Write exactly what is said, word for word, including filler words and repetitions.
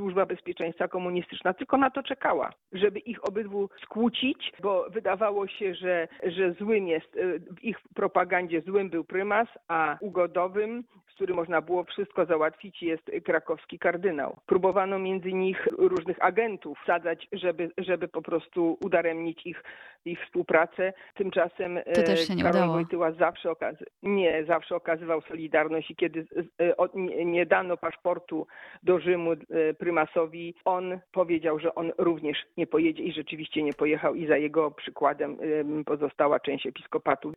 Służba Bezpieczeństwa Komunistyczna tylko na to czekała, żeby ich obydwu skłócić, bo wydawało się, że, że złym jest, w ich propagandzie złym był prymas, a ugodowym, z którym można było wszystko załatwić, jest krakowski kardynał. Próbowano między nich różnych agentów wsadzać, żeby, żeby po prostu udaremnić ich, ich współpracę. Tymczasem To też się nie Karol udało. Wojtyła zawsze okazy- nie, zawsze okazywał solidarność i kiedy nie dano paszportu do Rzymu prymasowi, on powiedział, że on również nie pojedzie i rzeczywiście nie pojechał i za jego przykładem pozostała część episkopatu.